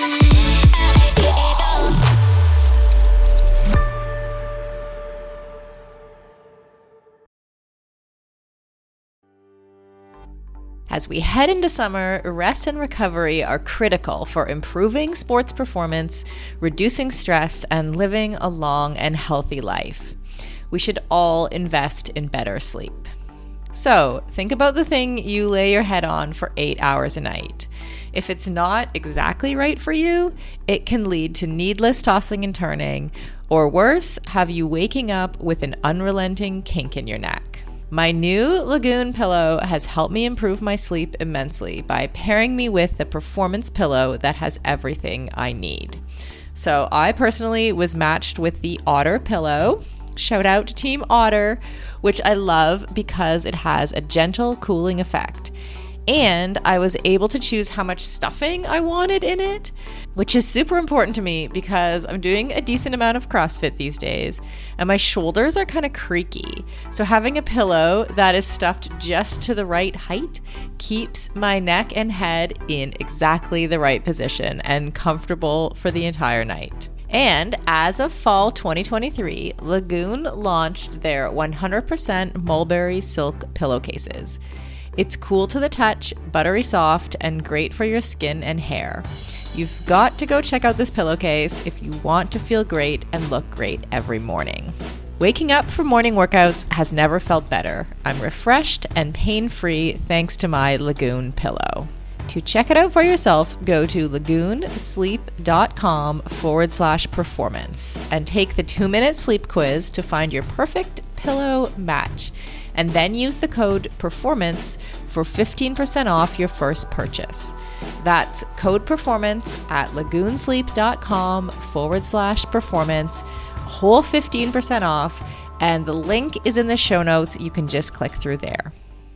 As we head into summer, rest and recovery are critical for improving sports performance, reducing stress, and living a long and healthy life. We should all invest in better sleep. So, think about the thing you lay your head on for eight hours a night. If it's not exactly right for you, it can lead to needless tossing and turning, or worse, have you waking up with an unrelenting kink in your neck. My new Lagoon pillow has helped me improve my sleep immensely by pairing me with the performance pillow that has everything I need. So I personally was matched with the Otter pillow. Shout out to Team Otter, which I love because it has a gentle cooling effect. And I was able to choose how much stuffing I wanted in it, which is super important to me because I'm doing a decent amount of CrossFit these days and my shoulders are kind of creaky. So having a pillow that is stuffed just to the right height keeps my neck and head in exactly the right position and comfortable for the entire night. And as of fall twenty twenty-three, Lagoon launched their one hundred percent mulberry silk pillowcases. It's cool to the touch, buttery soft, and great for your skin and hair. You've got to go check out this pillowcase if you want to feel great and look great every morning. Waking up for morning workouts has never felt better. I'm refreshed and pain-free thanks to my Lagoon pillow. To check it out for yourself, go to lagoonsleep.com forward slash performance and take the two-minute sleep quiz to find your perfect pillow match. And then use the code PERFORMANCE for fifteen percent off your first purchase. That's code PERFORMANCE at lagoonsleep.com forward slash performance, whole fifteen percent off, and the link is in the show notes. You can just click through there.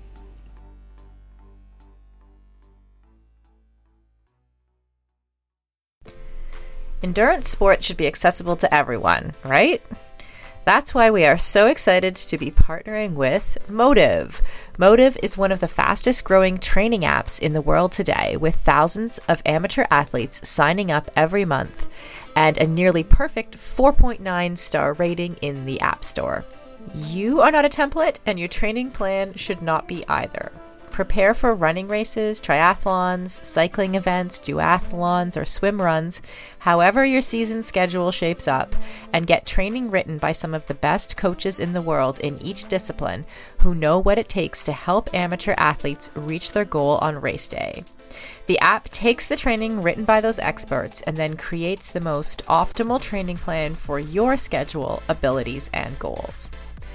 Endurance sports should be accessible to everyone, right? That's why we are so excited to be partnering with Motive. Motive is one of the fastest growing training apps in the world today, with thousands of amateur athletes signing up every month and a nearly perfect four point nine star rating in the App Store. You are not a template, and your training plan should not be either. Prepare for running races, triathlons, cycling events, duathlons, or swim runs, however your season schedule shapes up, and get training written by some of the best coaches in the world in each discipline who know what it takes to help amateur athletes reach their goal on race day. The app takes the training written by those experts and then creates the most optimal training plan for your schedule, abilities, and goals.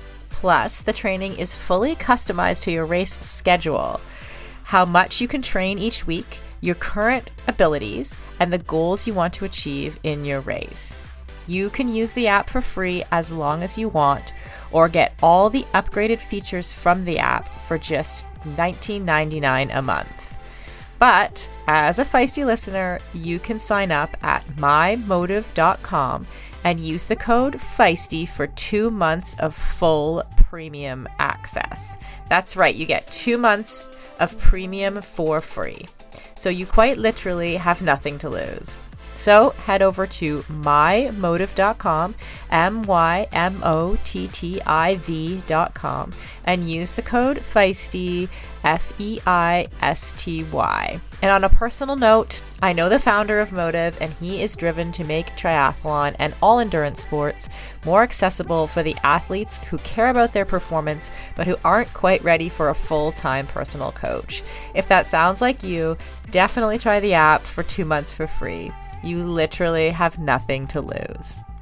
Plus, the training is fully customized to your race schedule, how much you can train each week, your current abilities, and the goals you want to achieve in your race. You can use the app for free as long as you want, or get all the upgraded features from the app for just nineteen ninety-nine dollars a month. But as a Feisty listener, you can sign up at my motive dot com and use the code Feisty for two months of full premium access. That's right, you get two months of premium for free. So you quite literally have nothing to lose. So head over to my motive dot com, M Y M O T T I V dot com, and use the code Feisty, F E I S T Y. And on a personal note, I know the founder of Motive, and he is driven to make triathlon and all endurance sports more accessible for the athletes who care about their performance, but who aren't quite ready for a full-time personal coach. If that sounds like you, definitely try the app for two months for free. You literally have nothing to lose.